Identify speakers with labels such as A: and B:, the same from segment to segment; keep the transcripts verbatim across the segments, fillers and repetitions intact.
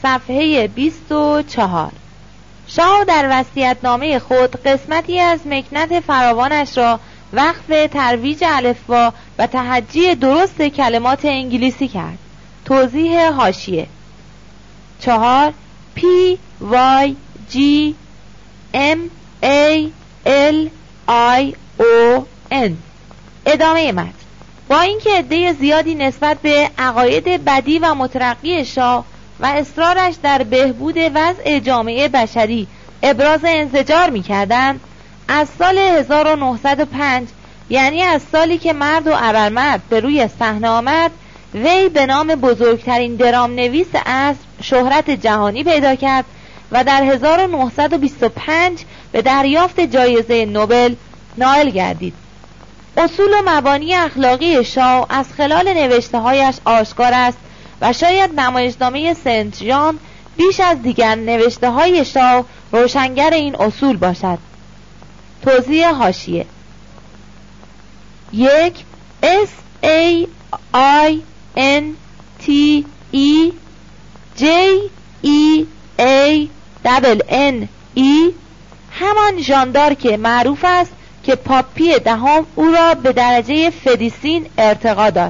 A: صفحه بیست و چهار. شاه در وصیت‌نامه خود قسمتی از مکنت فراوانش را وقف ترویج الفبا و تهجی درست کلمات انگلیسی کرد. توضیح حاشیه: چهار P Y G M A L I O N. ادامه متن: با اینکه عده زیادی نسبت به عقاید بدی و مترقی شاه و اصرارش در بهبود وضع جامعه بشری ابراز انزجار می‌کردند، از سال هزار و نهصد و پنج، یعنی از سالی که مرد و ابرمرد به روی صحنه آمد، وی به نام بزرگترین درام نویس عصر شهرت جهانی پیدا کرد و در هزار و نهصد و بیست و پنج به دریافت جایزه نوبل نائل گردید. اصول و مبانی اخلاقی شاه از خلال نوشته‌هایش آشکار است و شاید نمایشنامه سنت ژان بیش از دیگر نوشته‌های شاه روشنگر این اصول باشد. توضیح حاشیه: یک S A I N T E J E A N E همان ژان دارک معروف است که پاپی دهم او را به درجه فدیسین ارتقا داد.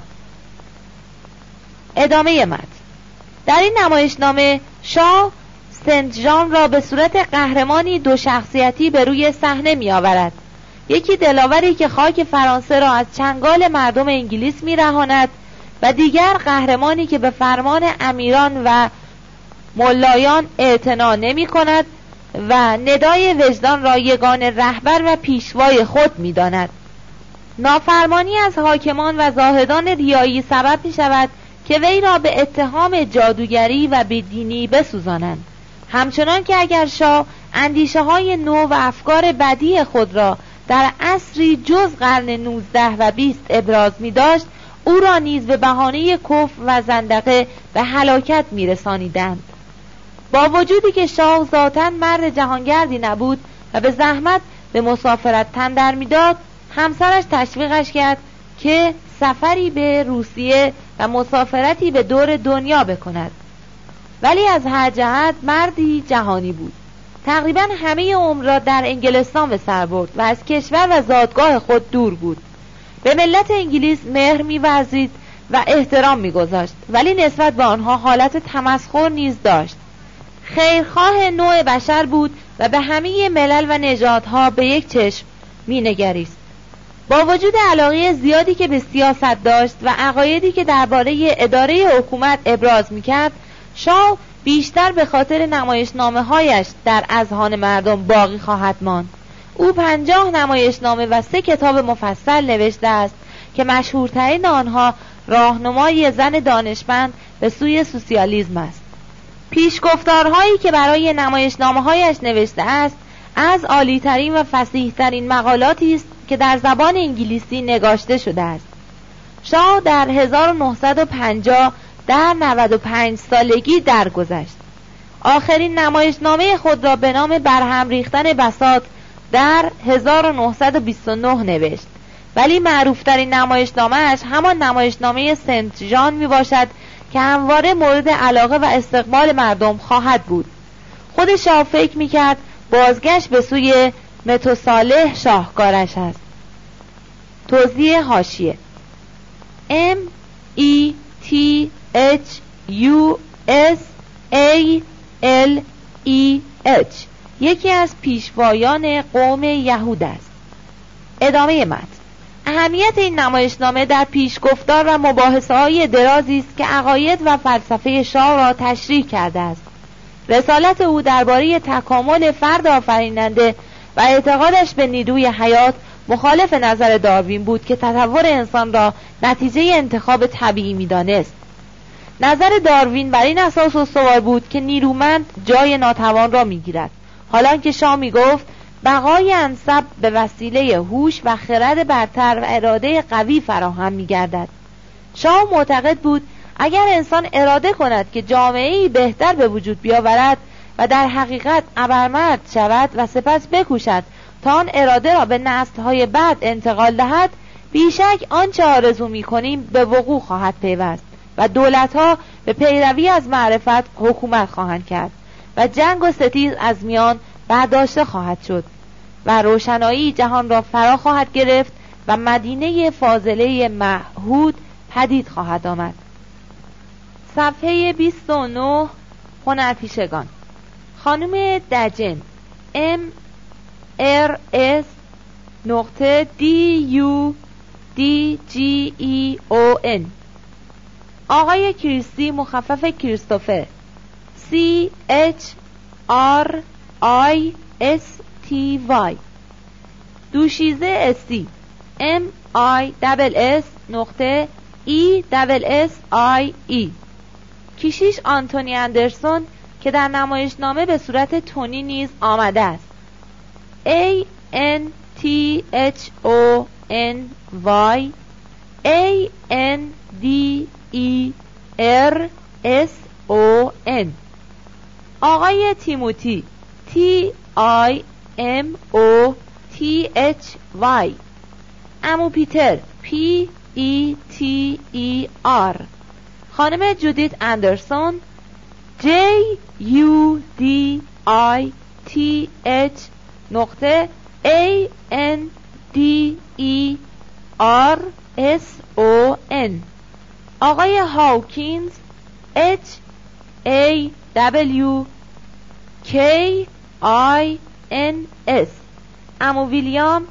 A: ادامه متن: در این نمایشنامه شاه سنت ژان را به صورت قهرمانی دو شخصیتی به روی صحنه می آورد. یکی دلاوری که خاک فرانسه را از چنگال مردم انگلیس می رهاند و دیگر قهرمانی که به فرمان امیران و ملایان اعتنا نمی کند و ندای وجدان را یگانه رهبر و پیشوای خود می داند. نافرمانی از حاکمان و زاهدان ریایی سبب می شود که وی را به اتهام جادوگری و بدینی بسوزانند، همچنان که اگر شاه اندیشه های نو و افکار بدی خود را در عصری جز قرن نوزده و بیست ابراز می داشت، او را نیز به بهانه کفر و زندقه به هلاکت می رسانیدند. با وجودی که شاه ذاتاً مرد جهانگردی نبود و به زحمت به مسافرت تن در می داد، همسرش تشویقش کرد که سفری به روسیه و مسافرتی به دور دنیا بکند. ولی از هر جهت مردی جهانی بود. تقریباً همه عمر را در انگلستان به سر برد و از کشور و زادگاه خود دور بود. به ملت انگلیس مهر می‌ورزید و احترام می‌گذاشت، ولی نسبت به آنها حالت تمسخر نیز داشت. خیرخواه نوع بشر بود و به همه ملل و نژادها به یک چشم می‌نگریست. با وجود علاقه زیادی که به سیاست داشت و عقایدی که درباره اداره حکومت ابراز می‌کرد، شاه بیشتر به خاطر نمایشنامه‌هایش در اذهان مردم باقی خواهد ماند. او پنجاه نمایشنامه و سه کتاب مفصل نوشته است که مشهورترین آنها راهنمای زن دانشمند به سوی سوسیالیسم است. پیشگفتارهایی که برای نمایشنامه‌هایش نوشته است از عالی‌ترین و فصیح‌ترین مقالاتی است که در زبان انگلیسی نگاشته شده است. شاه در هزار و نهصد و پنجاه در نود و پنج سالگی درگذشت. آخرین نمایشنامه خود را به نام برهم ریختن بساط در هزار و نهصد و بیست و نه نوشت، ولی معروفترین نمایشنامه‌اش همان نمایشنامه سنت ژان می باشد که همواره مورد علاقه و استقبال مردم خواهد بود. خود شاه فکر می کرد بازگشت به سوی متوصالح شاهکارش است. توضیح حاشیه: M E T H U S A L E H یکی از پیشوایان قوم یهود است. ادامه متن: اهمیت این نمایشنامه در پیشگفتار و مباحثه‌های درازی است که عقاید و فلسفه شاه را تشریح کرده است. رسالت او درباره تکامل فرد آفریننده و اعتقادش به نیروی حیات مخالف نظر داروین بود که تطور انسان را نتیجه انتخاب طبیعی می‌دانست. نظر داروین بر این اساس استوار بود که نیرومند جای ناتوان را می‌گیرد، حالان که شاه می‌گفت بقای انسب به وسیله هوش و خرد برتر و اراده قوی فراهم می‌گردد. شاه معتقد بود اگر انسان اراده کند که جامعه‌ای بهتر به وجود بیاورد و در حقیقت ابرمرد شود و سپس بکوشد تا آن اراده را به نسل‌های بعد انتقال دهد، بیشک آنچه آرزو می‌کنیم به وقوع خواهد پیوست و دولت‌ها به پیروی از معرفت حکومت خواهند کرد و جنگ و ستیز از میان برداشته خواهد شد و روشنایی جهان را فرا خواهد گرفت و مدینه فاضله معهود پدید خواهد آمد. صفحه بیست و نه. هنرپیشگان. خانم دجن ام ار اس نقطه دی یو دی جی ای او ان. آقای کریستی مخفف کریستوفر سی اچ آر آی اس تی وای. دوشیزه اسی ام آی دبل اس نقطه ای دبل اس آی ای. کشیش آنتونی اندرسون که در نمایشنامه به صورت تونی نیز آمده است. A N T H O N Y A N D E R S O N. آقای تیموتی T I M O T H Y. عمو پیتر P E T E R. خانم جودیت اندرسون J U D I T H نقطه A N D E R S O N. آقای هاوکینز H A W K I N S. عمو ویلیام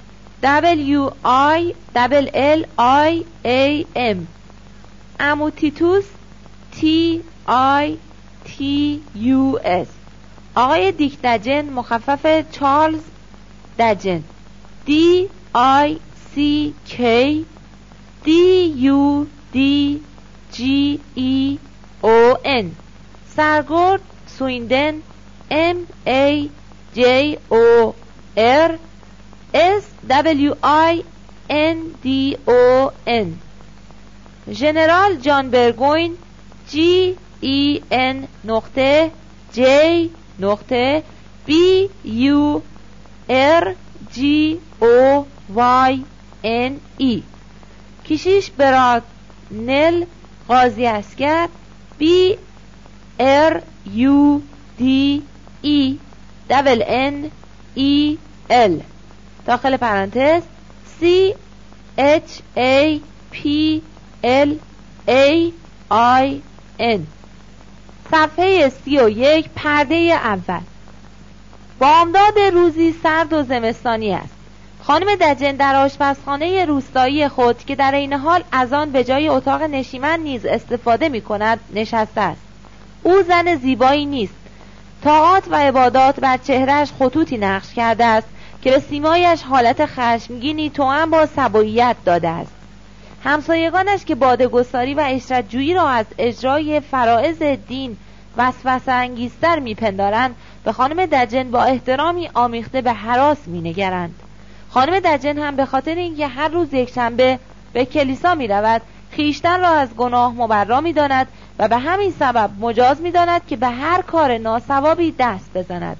A: W I L L I A M. عمو تیتوس T I T U S. آقای دیک دجن مخفف چارلز دجن D I C K D U D G E O N. سرگرد سویندن M A J O R S W I N D O N. ژنرال جان برگوین G E N نقطه J نقطه B U R G O Y N E. کشیش برادنل قاضی اسکر B R U D E N E L داخل پرانتز C H A P L A I N. صفحه سی و یک. پرده اول. بامداد روزی سرد و زمستانی است. خانم دجن در آشپزخانه روستایی خود که در این حال از آن به جای اتاق نشیمن نیز استفاده می کند نشسته است. او زن زیبایی نیست. طاعات و عبادات بر چهرهش خطوطی نقش کرده است که به سیمایش حالت خشمگینی توأم با سبوییت داده است. همسایگانش که باده‌گساری و عشرت‌جویی را از اجرای فرائض دین وسوسه انگیزتر می‌پندارند، به خانم دجن با احترامی آمیخته به هراس می‌نگرند. خانم دجن هم به خاطر اینکه هر روز یکشنبه به کلیسا می‌رود، خویشتن را از گناه مبرا می‌داند و به همین سبب مجاز می‌داند که به هر کار ناصوابی دست بزند.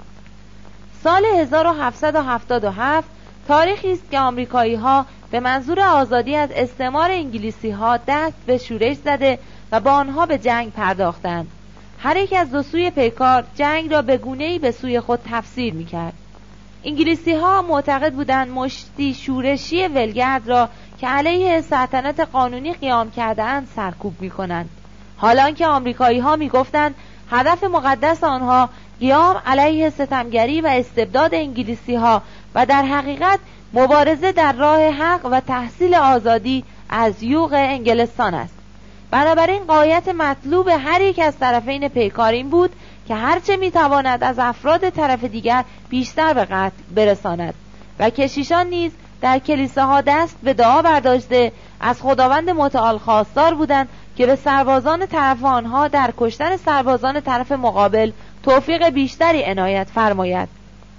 A: سال هزار و هفتصد و هفتاد و هفت تاریخی است که آمریکایی‌ها به منظور آزادی از استعمار انگلیسی‌ها دست به شورش زده و با آنها به جنگ پرداختند. هر یک از دو سوی پیکار جنگ را به گونه‌ای به سوی خود تفسیر می‌کرد. انگلیسی‌ها معتقد بودند مشتی شورشی ولگرد را که علیه سلطنت قانونی قیام کرده‌اند سرکوب می‌کنند، حالان که آمریکایی‌ها می‌گفتند هدف مقدس آنها قیام علیه ستمگری و استبداد انگلیسی‌ها و در حقیقت مبارزه در راه حق و تحصیل آزادی از یوغ انگلستان است. بنابراین غایت مطلوب هر یک از طرفین پیکار این بود که هرچه میتواند از افراد طرف دیگر بیشتر به قتل برساند و کشیشان نیز در کلیساها دست به دعا برداشته از خداوند متعال خواستار بودند که به سربازان طرف آنها در کشتن سربازان طرف مقابل توفیق بیشتری عنایت فرماید.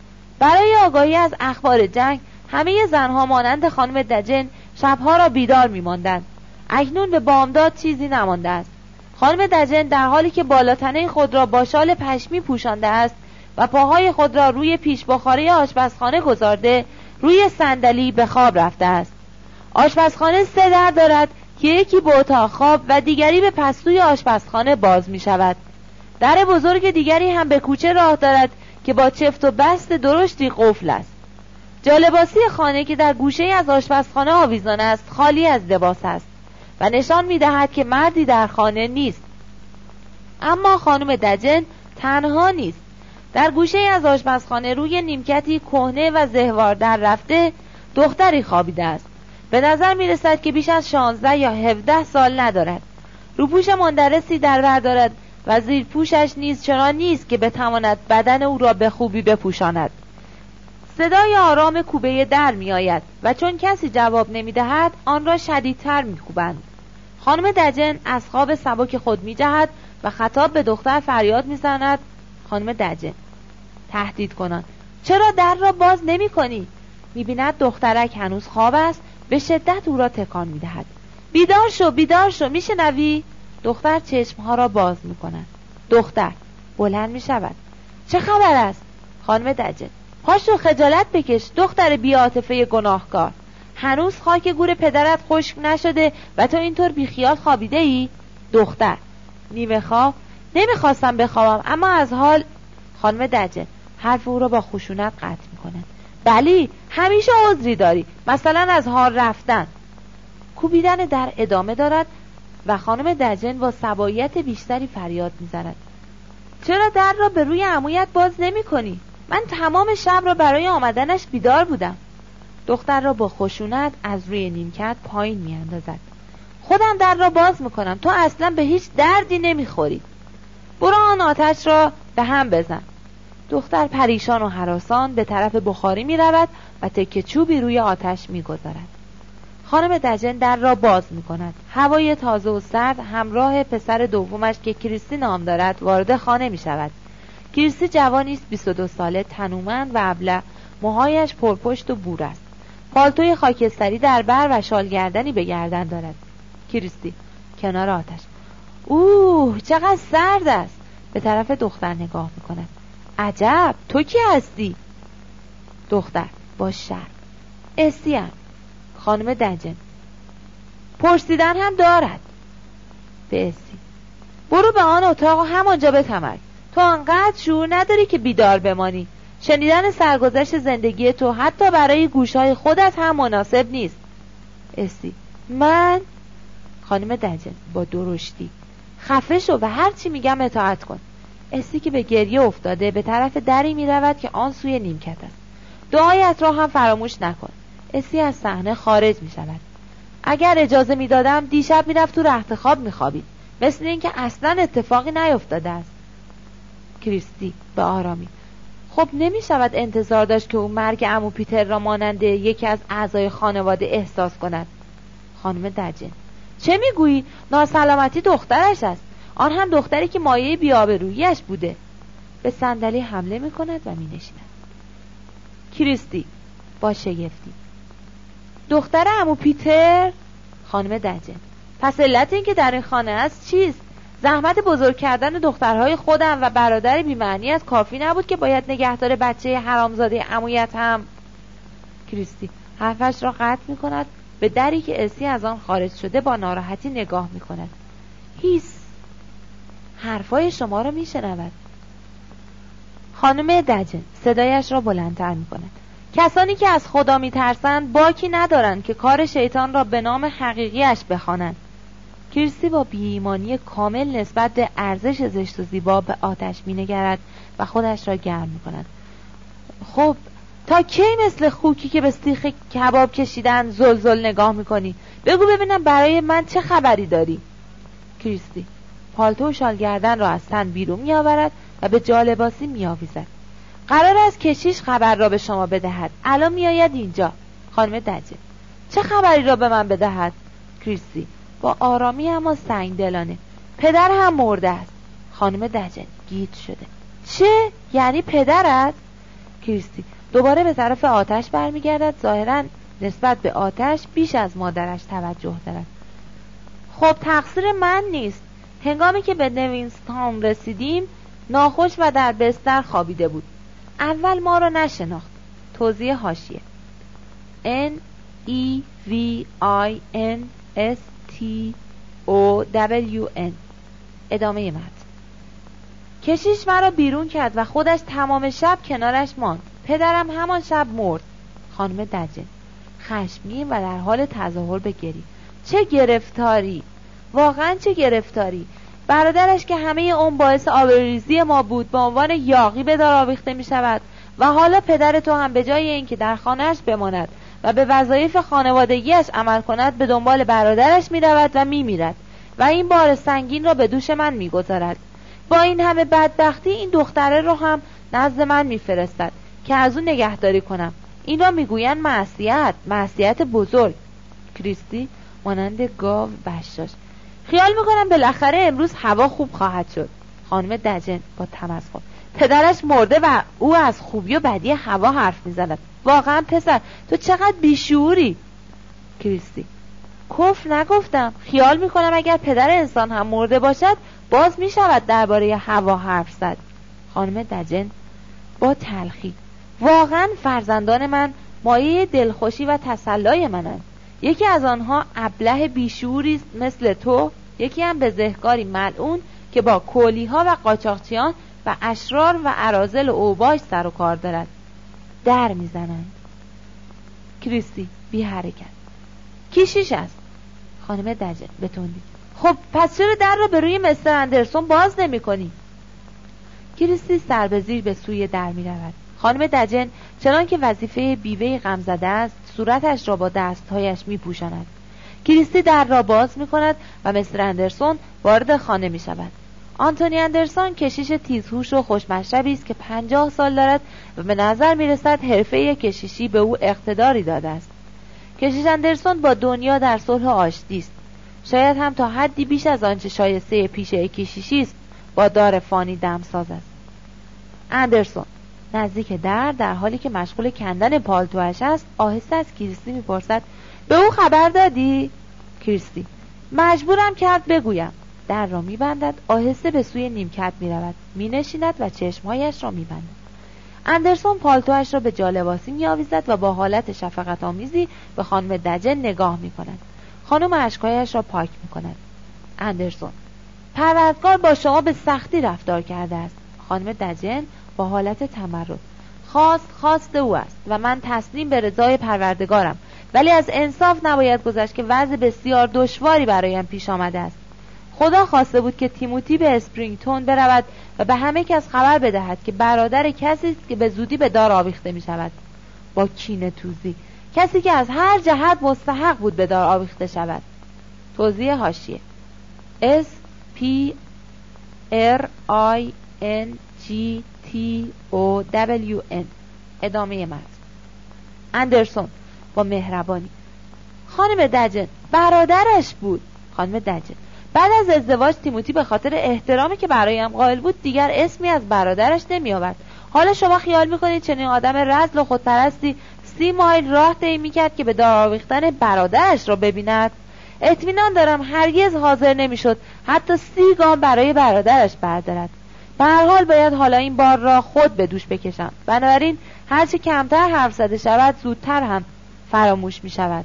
A: برای آگاهی از اخبار جنگ همه زنها مانند خانم دجن شبها را بیدار می‌ماندند. اکنون به بامداد چیزی نمانده است. خانم دجن در حالی که بالاتنه خود را با شال پشمی پوشانده است و پاهای خود را روی پیش بخاری آشپزخانه گذارده روی صندلی به خواب رفته است. آشپزخانه سه در دارد که یکی به اتاق خواب و دیگری به پستوی آشپزخانه باز می شود. در بزرگ دیگری هم به کوچه راه دارد که با چفت و بست درشتی قفل است. جالباسی خانه که در گوشه از آشپزخانه آویزان است خالی از لباس است و نشان می دهد که مردی در خانه نیست. اما خانم دجن تنها نیست. در گوشه از آشپزخانه روی نیمکتی کهنه و زهوار در رفته دختری خوابیده است. به نظر می رسد که بیش از شانزده یا هفده سال ندارد. روپوش مندرسی در بر دارد و زیر پوشش نیز چنان نیست که بتواند بدن او را به خوبی بپوشاند. صدای آرام کوبه در می آید و چون کسی جواب نمی دهد آن را شدیدتر می کوبند. خانم دجن از خواب سبک خود می جهد و خطاب به دختر فریاد می زند: خانم دجن، تهدید کنان، چرا در را باز نمی کنی؟ می بیند دخترک هنوز خواب است، به شدت او را تکان می دهد. بیدار شو، بیدار شو، می شنوی؟ دختر چشمها را باز می کند. دختر بلند می شود. چه خبر است؟ خانم دجن، پاشو، خجالت بکش، دختر بی‌عاطفه گناهکار. هنوز خاک گور پدرت خشک نشده و تو اینطور بیخیال خوابیده ای؟ دختر نیمه خواب، نمیخواستم بخوابم اما از حال. خانم دجن حرف او را با خشونت قطع میکنه. بلی، همیشه عذری داری، مثلا از حال رفتن. کوبیدن در ادامه دارد و خانم دجن با سبایت بیشتری فریاد میزند: چرا در را به روی عمویت باز نمی کنی؟ من تمام شب را برای آمدنش بیدار بودم. دختر را با خشونت از روی نیمکت پایین می اندازد. خودم در را باز می کنم، تو اصلا به هیچ دردی نمی خوری. برو آن آتش را به هم بزن. دختر پریشان و هراسان به طرف بخاری می رود و تکه چوبی روی آتش می گذارد. خانم دجن در را باز می کند. هوای تازه و سرد همراه پسر دومش که کریستی نام دارد وارد خانه می شود. کریستی جوانی است بیست و دو ساله، تنومند و ابله، موهایش پرپشت و بور است. پالتوی خاکستری در بر و شال گردنی به گردن دارد. کریستی کنار آتش: اوه چقدر سرد است. به طرف دختر نگاه می کند. عجب، تو کی هستی؟ دختر با شرم: اسیم. خانم دجن: پرسیدن هم دارد. به اسی: برو به آن اتاق و همانجا بتمرگ. تو انقدر شعور نداری که بیدار بمانی. شنیدن سرگذشت زندگی تو حتی برای گوشهای خودت هم مناسب نیست. اسی: من؟ خانم دجن با درشتی: خفه شو و هر چی میگم اطاعت کن. اسی که به گریه افتاده به طرف دری میرود که آن سوی نیمکت است. دعایت را هم فراموش نکن. اسی از صحنه خارج میشود. اگر اجازه میدادم دیشب میرفت تو رخت خواب میخوابید، مثل اینکه اصلا اتفاقی نیفتاده است. کریستی به آرامی: خب نمی شود انتظار داشت که او مرگ عمو پیتر را مانند یکی از اعضای خانواده احساس کند. خانم دجن: چه میگویی؟ ناسلامتی دخترش است، آن هم دختری که مایه بی‌آبرویی‌اش بوده. به صندلی حمله می کند و می نشیند. کریستی با شگفتی: دختر عمو پیتر؟ خانم دجن: پس علت این که در این خانه است چیست؟ زحمت بزرگ کردن دخترهای خودم و برادر بی‌معنیت کافی نبود که باید نگهدار بچه حرامزاده عمویت هم؟ کریستی حرفش را قطع می کند. به دری که اسی از آن خارج شده با ناراحتی نگاه می کند. هیس، حرفای شما را می شنود. خانم دجن صدایش را بلندتر می کند. کسانی که از خدا می ترسند باکی ندارند که کار شیطان را به نام حقیقیش بخوانند. کریستی با بی‌ایمانی کامل نسبت به ارزش زشت و زیبا به آتش می نگرد و خودش را گرم می کند. خب تا کی مثل خوکی که به سیخ کباب کشیدن زلزل نگاه می کنی؟ بگو ببینم برای من چه خبری داری؟ کریستی پالتو و شال گردن را از تن بیرون می آورد و به جالباسی می آویزد. قرار است کشیش خبر را به شما بدهد، الان می آید اینجا. خانم دجن: چه خبری را به من بدهد؟ کریستی با آرامی اما سنگ دلانه: پدر هم مرده است. خانم دجن گیج شده: چه؟ یعنی پدرت؟ کریستی دوباره به طرف آتش برمیگردد. ظاهراً نسبت به آتش بیش از مادرش توجه دارد. خب تقصیر من نیست. هنگامی که به نوینستان رسیدیم ناخوش و در بستر خوابیده بود. اول ما را نشناخت. توضیح حاشیه: N E V I N S T تی او دبلیو ان. ادامه متن. کشیش مرا بیرون کرد و خودش تمام شب کنارش ماند. پدرم همان شب مرد. خانم دجن خشمگین و در حال تظاهر به گریه. چه گرفتاری، واقعا چه گرفتاری. برادرش که همه اون باعث آبروریزی ما بود به عنوان یاغی به دار آویخته می شود و حالا پدر تو هم به جای اینکه در خانهش بماند و به وظایف خانوادگیش عمل کند به دنبال برادرش می رود و می میرد و این بار سنگین را به دوش من می گذارد. با این همه بدبختی این دختره رو هم نزد من می فرستد که از اون نگهداری کنم. این را می گوین معصیت، معصیت بزرگ. کریستی مانند گاو بشاش. خیال میکنم بالاخره امروز هوا خوب خواهد شد. خانم دجن با تمسخر. پدرش مرده و او از خوبی و بدی هوا حرف میزند. واقعا پسر تو چقدر بیشعوری. کریستی کفر نگفتم. خیال میکنم اگر پدر انسان هم مرده باشد باز میشود درباره هوا حرف زد. خانم دجن با تلخی. واقعا فرزندان من مایه دلخوشی و تسلای منند. یکی از آنها ابله بیشعوری مثل تو، یکی هم بزهکاری ملعون که با کولیها و قاچاقچیان و اشرار و اراذل و اوباش سر و کار دارد. در میزنند. کریستی بی حرکت. کیشیش است. خانم دجن به تندی. خب پس چرا در را به روی مستر اندرسون باز نمی کنی؟ کریستی سر به زیر به سوی در می رود. خانم دجن چنان که وظیفه بیوه غم زده است صورتش را با دستهایش می پوشاند. کریستی در را باز می کند و مستر اندرسون وارد خانه می شود. آنتونی اندرسون کشیش تیزهوش و خوشمشربی است که پنجاه سال دارد و به نظر می رسد حرفه کشیشی به او اقتداری داده است. کشیش اندرسون با دنیا در صلح آشتی است. شاید هم تا حدی بیش از آنچه شایسته پیشه کشیشی است با دار فانی دمساز است. اندرسون نزدیک در در حالی که مشغول کندن پالتوش است آهسته از کریستی میپرسد به او خبر دادی؟ کریستی مجبورم کرد بگویم. در را میبندد. آهسته به سوی نیمکت میرود، مینشیند و چشمهایش را میبندد. اندرسون پالتوش را به جالباسی میآویزد و با حالت شفقت آمیزی به خانم دجن نگاه میکند. خانم اشکهایش را پاک میکند. اندرسون پروردگار با شما به سختی رفتار کرده است. خانم دجن با حالت تمرد. خواست خواست او است و من تسلیم به رضای پروردگارم، ولی از انصاف نباید گذشت که وضع بسیار دشواری برایم پیش آمده است. خدا خواسته بود که تیموتی به اسپرینگتون برود و به همه کس خبر بدهد که برادر کسی است که به زودی به دار آویخته می شود. با کینه توزی. کسی که از هر جهت مستحق بود به دار آویخته شود. توضیح حاشیه. S P R I N G T O W N. ادامه متن. اندرسون با مهربانی. خانم دجن برادرش بود. خانم دجن بعد از ازدواج تیموتی به خاطر احترامی که برایم قائل بود دیگر اسمی از برادرش نمی آورد. حالا شما خیال میکنید چنین آدم رذل و خودپرستی سی مایل راه طی میکرد که به دار آویختن برادرش را ببیند؟ اطمینان دارم هرگز حاضر نمیشد حتی سی گام برای برادرش بردارد. به هر حال باید حالا این بار را خود به دوش بکشم. بنابراین هرچه کمتر حرف زده شود زودتر هم فراموش می شود.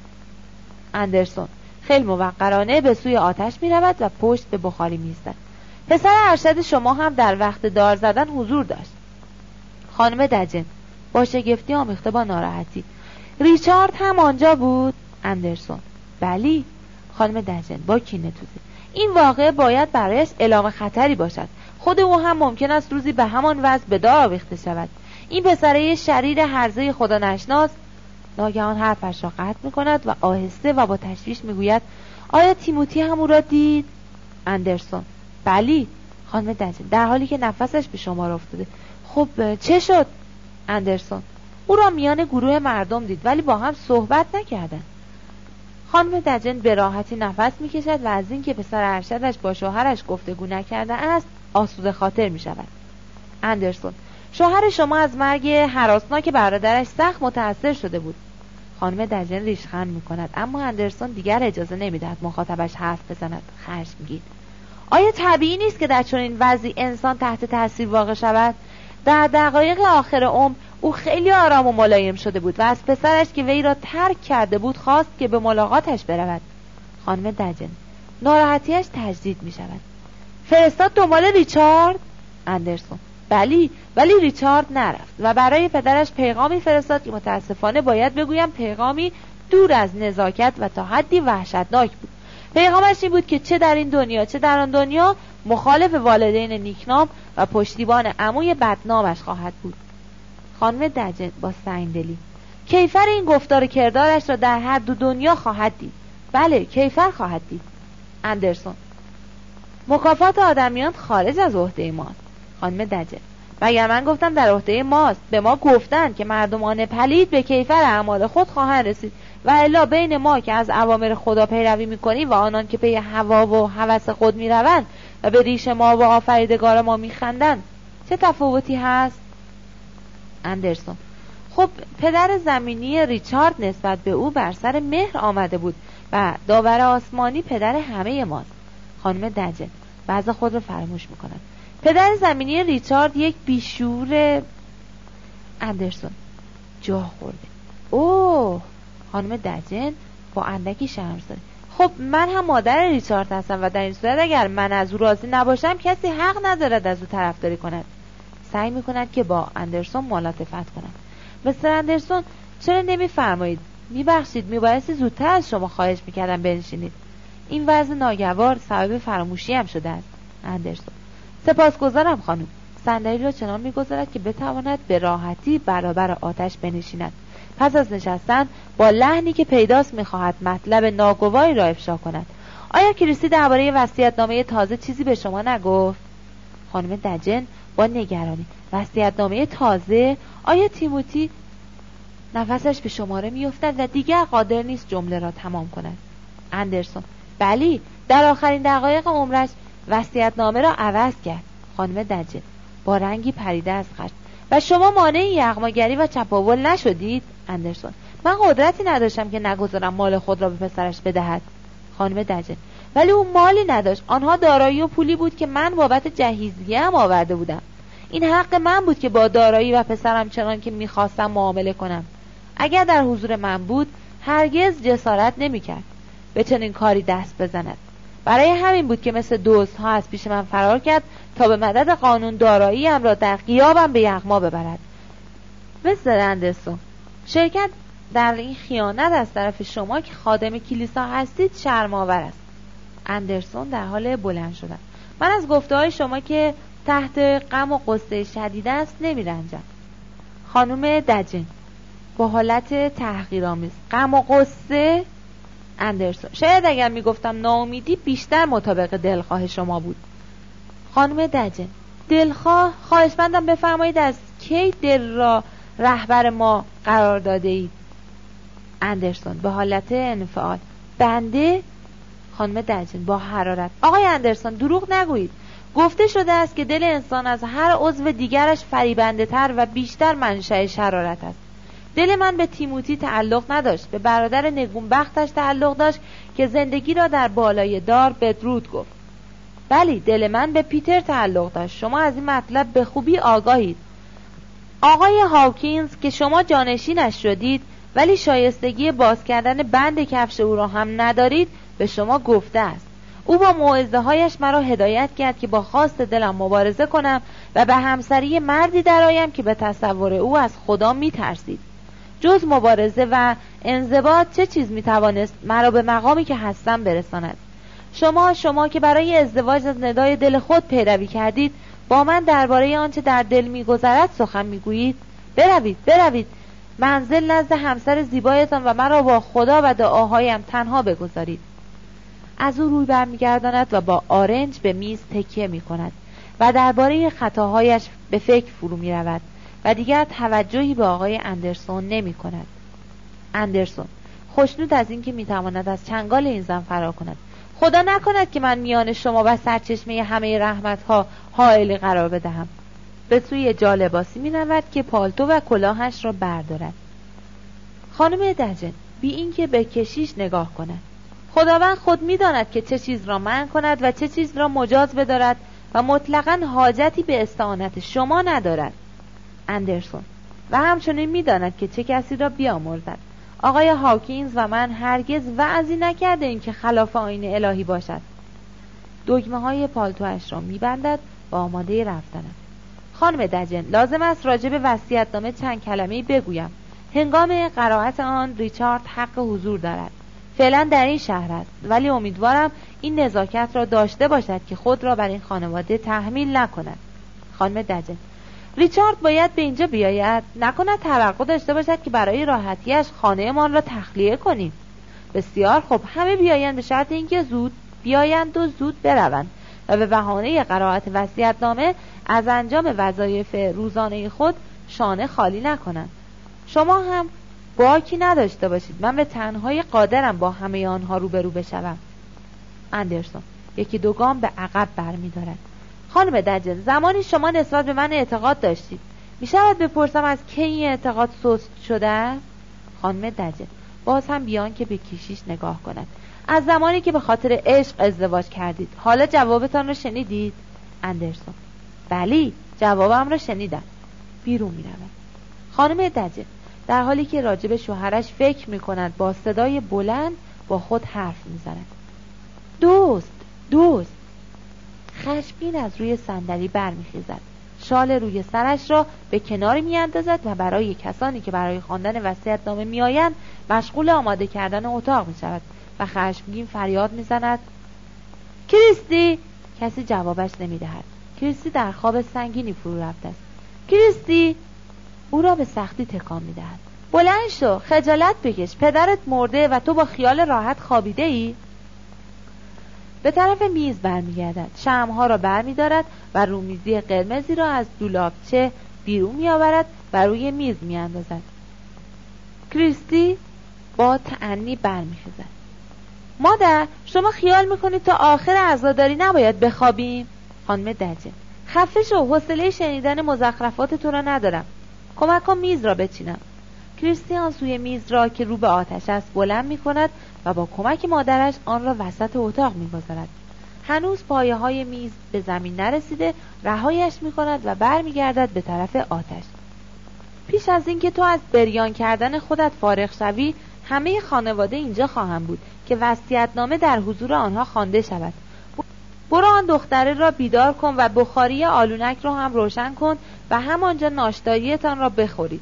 A: اندرسون خیلی موقرانه به سوی آتش می رود و پشت به بخاری می ایستد. پسر ارشد شما هم در وقت دار زدن حضور داشت. خانم دجن با شگفتی آمیخته با ناراحتی. ریچارد هم آنجا بود؟ اندرسون بلی. خانم دجن با کینه توزی. این واقعه باید برایش اعلام خطری باشد. خود او هم ممکن است روزی به همان وضع به دار آویخته شود. این پسره شریر هرزه خدا نشناس ناگهان حرفش را قطع می‌کند و آهسته و با تشویش میگوید آیا تیموتی هم او را دید؟ اندرسون بلی. خانم دجن در حالی که نفسش به شمار افتاده. خب چه شد؟ اندرسون او را میان گروه مردم دید ولی با هم صحبت نکردند. خانم دجن به راحتی نفس میکشد و از اینکه پسر ارشدش با شوهرش گفتگو نکرده است آسوده خاطر میشود. اندرسون شوهر شما از مرگ هراسناک برادرش سخت متأثر شده بود. خانم دجن ریشخند میکند اما اندرسون دیگر اجازه نمیدهد مخاطبش حرف بزند. خشمگین آیا طبیعی نیست که در چنین وضعی انسان تحت تاثیر واقع شود؟ در دقایق آخر عمر او خیلی آرام و ملایم شده بود و از پسرش که وی را ترک کرده بود خواست که به ملاقاتش برود. خانم دجن: ناراحتیش تجدید می شود. فرستاد دنبال ریچارد؟ اندرسون: بلی، ولی ریچارد نرفت و برای پدرش پیغامی فرستاد که متاسفانه باید بگویم پیغامی دور از نزاکت و تا حدی وحشتناک بود. پیغامش این بود که چه در این دنیا چه در آن دنیا مخالف والدین نیکنام و پشتیبان عموی بدنامش خواهد بود. خانم دجن با سنگدلی: کیفر این گفتار کردارش را در هر دو دنیا خواهد دید. بله، کیفر خواهد دید. اندرسون: مکافات آدمیان خارج از عهده ماست. خانم دجن: مگر من گفتم در عهده ماست؟ به ما گفتند که مردمان پلید به کیفر اعمال خود خواهند رسید و الا بین ما که از اوامر خدا پیروی میکنیم و آنان که پی هوا و هوس خود میروند و به ریش ما و آفریدگار ما میخندند چه تفاوتی هست؟ اندرسون: خب پدر زمینی ریچارد نسبت به او بر سر مهر آمده بود و داور آسمانی پدر همه ماست. خانم دجن بعض خود رو فراموش میکنند. پدر زمینی ریچارد یک بیشور. اندرسون: جا خورده. اوه. خانم دجن با اندکی شرمساری: خب من هم مادر ریچارد هستم و در این صورت اگر من از او راضی نباشم کسی حق ندارد از او طرفداری کند. سعی میکند که با اندرسون ملاطفت کند. مستر اندرسون چرا نمیفرمایید؟ میبخشید، میبایستی زودتر از شما خواهش میکردم بنشینید. این وضع ناگوار سبب فراموشی هم شده است. اندرسون: سپاسگزارم خانم. صندلی را چنان میگذارد که بتواند به راحتی برابر آتش بنشیند. پس از نشستن با لحنی که پیداست میخواهد مطلب ناگواری را افشا کند: آیا کریستی درباره وصیت‌نامه تازه چیزی به شما نگفت؟ خانم دجن با نگرانی: وصیت‌نامه تازه؟ آیا تیموتی؟ نفسش به شماره میافتد و دیگر قادر نیست جمله را تمام کند. اندرسون: بلی، در آخرین دقایق عمرش وصیت‌نامه را عوض کرد. خانم دجن با رنگی پریده از خشم: و شما مانع یغماگری و چپاول نشدید؟ اندرسون: من قدرتی نداشتم که نگذارم مال خود را به پسرش بدهد. خانم دجن: ولی او مالی نداشت. آنها دارایی و پولی بود که من بابت جهیزیه هم آورده بودم. این حق من بود که با دارایی و پسرم چنان که میخواستم معامله کنم. اگر در حضور من بود هرگز جسارت نمیکرد به چنین کاری دست بزند. برای همین بود که مثل دزدها از پیش من فرار کرد تا به مدد قانون داراییم را در غیابم به یغما ببرد. مستر اندرسون، شرکت در این خیانت از طرف شما که خادم کلیسا هستید شرم‌آور است. اندرسون در حال بلند شدن: من از گفته‌های شما که تحت غم و غصه شدید است نمی‌رنجم. خانم دجن با حالت تحقیرآمیز: غم و غصه؟ اندرسون: شاید اگر میگفتم ناامیدی بیشتر مطابق دلخواه شما بود. خانم دجن: دلخواه؟ خواهشمندم بفرمایید از کی دل را رهبر ما قرار داده اید؟ اندرسون با حالت انفعال: بنده؟ خانم دجن با حرارت: آقای اندرسون دروغ نگویید. گفته شده است که دل انسان از هر عضو دیگرش فریبنده تر و بیشتر منشأ شرارت است. دل من به تیموتی تعلق نداشت، به برادر نگونبختش تعلق داشت که زندگی را در بالای دار بدرود گفت. بلی، دل من به پیتر تعلق داشت. شما از این مطلب به خوبی آگاهید. آقای هاوکینز که شما جانشینش شدید ولی شایستگی باز کردن بند کفش او را هم ندارید به شما گفته است. او با موعظه هایش مرا هدایت کرد که با خواست دلم مبارزه کنم و به همسری مردی درآیم که به تصور او از خدا می ترسید. جز مبارزه و انضباط چه چیز می توانست مرا به مقامی که هستم برساند؟ شما شما که برای ازدواج از ندای دل خود پیروی کردید با من درباره آنچه در دل می‌گذرد سخن می‌گویید؟ بروید بروید منزل نزد همسر زیبایتان و مرا با خدا و دعاهایم تنها بگذارید. از او روی برمیگرداند و با آرنج به میز تکیه می‌کند و درباره خطاهایش به فکر فرو می‌رود و دیگر توجهی به آقای اندرسون نمی‌کند. اندرسون خوشنود از اینکه می‌تواند از چنگال این زن فرار کند. خدا نکند که من میان شما و سرچشمه همه رحمت‌ها حائلی قرار بدهم. به سوی جالباسی می‌رود که پالتو و کلاهش را بردارد. خانم دجن بی اینکه به کشیش نگاه کند: خداوند خود می‌داند که چه چیز را منع کند و چه چیز را مجاز بدارد و مطلقاً حاجتی به استعانت شما ندارد. اندرسون: و همچنین می‌داند که چه کسی را بیامرزد. آقای هاکینز و من هرگز وعظی نکردیم که خلاف آیین الهی باشد. دگمه های پالتوش را میبندد و آماده رفتنم. خانم دجن، لازم است راجع به وصیت‌نامه چند کلمه‌ای بگویم. هنگام قرائت آن ریچارد حق حضور دارد. فعلا در این شهر است، ولی امیدوارم این نزاکت را داشته باشد که خود را بر این خانواده تحمیل نکند. خانم دجن: ریچارد باید به اینجا بیاید؟ نکند توقع داشته باشد که برای راحتیش خانه ما را تخلیه کنیم. بسیار خوب، همه بیایند، به شرط اینکه زود بیایند و زود بروند و به بهانه قرائت وصیت‌نامه از انجام وظایف روزانه خود شانه خالی نکنند. شما هم باکی نداشته باشید، من به تنهایی قادرم با همه آنها روبرو بشوم. اندرسون یکی دو گام به عقب برمی‌دارد. خانم دجن، زمانی شما نسبت به من اعتقاد داشتید، می شود بپرسم از کی این اعتقاد سست شده است؟ خانم دجن باز هم بیان که به کیشیش نگاه کند: از زمانی که به خاطر عشق ازدواج کردید. حالا جوابتان را شنیدید؟ اندرسون: بلی، جوابم را شنیدم. بیرون می رود. خانم دجن در حالی که راجب شوهرش فکر می کند با صدای بلند با خود حرف می زند: دوست، دوست. خشمگین از روی صندلی برمیخیزد. شال روی سرش را به کنار میاندازد و برای کسانی که برای خواندن وصیت‌نامه میآیند مشغول آماده کردن اتاق می شود و خشمگین فریاد میزند: کریستی! کسی جوابش نمیدهد. کریستی در خواب سنگینی فرو رفته است. کریستی! او را به سختی تکان میدهد. بلند شو، خجالت بکش، پدرت مرده و تو با خیال راحت خوابیده ای؟ به طرف میز برمیگردد، شمعها را برمیدارد و رومیزی قرمزی را از دولابچه بیرون میآورد و روی میز میاندازد. کریستی با تأنی برمیخیزد. مادر، شما خیال میکنید تا آخر عزاداری نباید بخوابیم؟ خانم دجن: خفه شو، حوصله شنیدن مزخرفات تو را ندارم. کمک کن میز را بچینم. کریستیان سوی میز را که رو به آتش است بلند می کند و با کمک مادرش آن را وسط اتاق می گذارد. هنوز پایه های میز به زمین نرسیده رهایش می کند و بر می گردد به طرف آتش. پیش از اینکه تو از بریان کردن خودت فارغ شوی، همه خانواده اینجا خواهم بود که وصیت‌نامه در حضور آنها خوانده شود. برو آن دختره را بیدار کن و بخاری آلونک را هم روشن کن و همانجا ناشتاییتان را بخورید.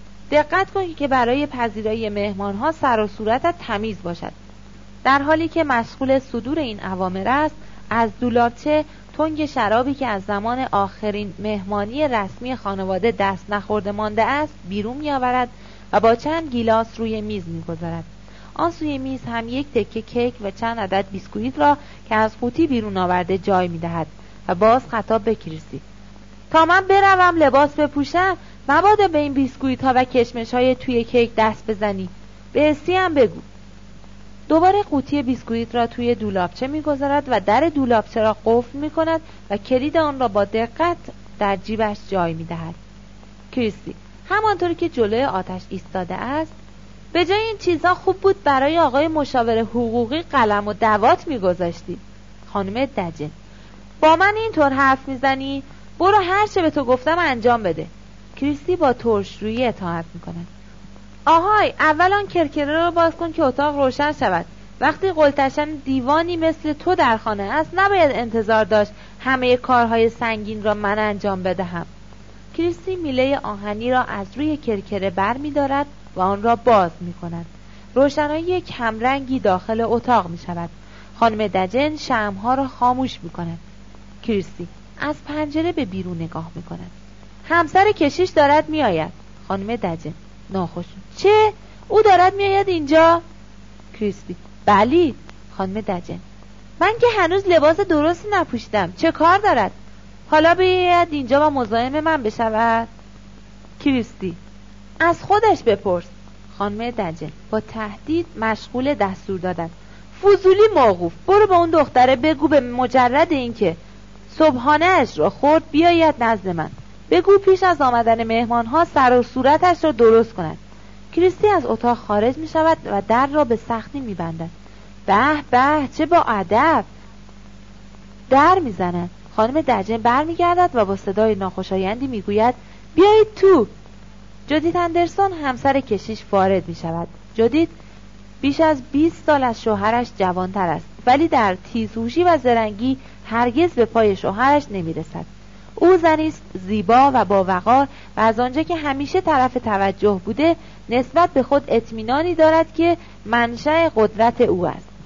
A: دقت کن که برای پذیرایی مهمانها سر و صورتت تمیز باشد. در حالی که مشغول صدور این اوامر است، از دولابچه تنگ شرابی که از زمان آخرین مهمانی رسمی خانواده دست نخورده مانده است بیرون می‌آورد و با چند گیلاس روی میز می‌گذارد. آن سوی میز هم یک تکه کیک و چند عدد بیسکویت را که از قوطی بیرون آورده جای می‌دهد و باز خطاب به کریستی: تا من بروم لباس بپوشم مبادا به این بیسکویت ها و کشمش های توی کیک دست بزنی. به حسی هم بگو. دوباره قوطی بیسکویت را توی دولابچه می‌گذارد و در دولابچه را قفل می‌کند و کلید آن را با دقت در جیبش جای می‌دهد. کریستی: همانطور که جلوی آتش ایستاده است، به جای این چیزها خوب بود برای آقای مشاور حقوقی قلم و دوات می‌گذاشتی. خانم دجن: با من اینطور حرف می‌زنی؟ برو هر چه به تو گفتم انجام بده. کریستی با ترش‌رویی اطاعت می‌کند. آهای، اول آن کرکره را باز کن که اتاق روشن شود. وقتی قلتشن دیوانی مثل تو در خانه است نباید انتظار داشت همه کارهای سنگین را من انجام بدهم. کریستی میله آهنی را از روی کرکره بر می‌دارد و آن را باز می‌کند. روشنایی کمرنگی داخل اتاق می‌شود. خانم دجن شمع‌ها را خاموش می‌کند. کریستی از پنجره به بیرون نگاه می‌کند. همسر کشیش دارد میآید. خانم دجن ناخوشون: چه؟ او دارد میآید اینجا؟ کریستی: بلی. خانم دجن: من که هنوز لباس درستی نپوشیدم، چه کار دارد؟ حالا بیاید اینجا و مزاحم من بشود؟ کریستی: از خودش بپرس. خانم دجن با تهدید مشغول دستور دادن: فضولی موقوف، برو به اون دختره بگو به مجرد اینکه صبحانه اش را خورد بیاید نزد من. بگو پیش از آمدن مهمانها سر و صورتش را درست کند. کریستی از اتاق خارج می شود و در را به سختی می بندد. به به، چه با ادب! در می زند. خانم دجن بر می گردد و با صدای ناخوشایندی می گوید: بیایید تو. جودیت اندرسون همسر کشیش وارد می شود. جدید بیش از بیست سال از شوهرش جوانتر است، ولی در تیزهوشی و زرنگی هرگز به پای شوهرش نمیرسد. او زنی است زیبا و با وقار و از آنجا که همیشه طرف توجه بوده، نسبت به خود اطمینانی دارد که منشأ قدرت او است.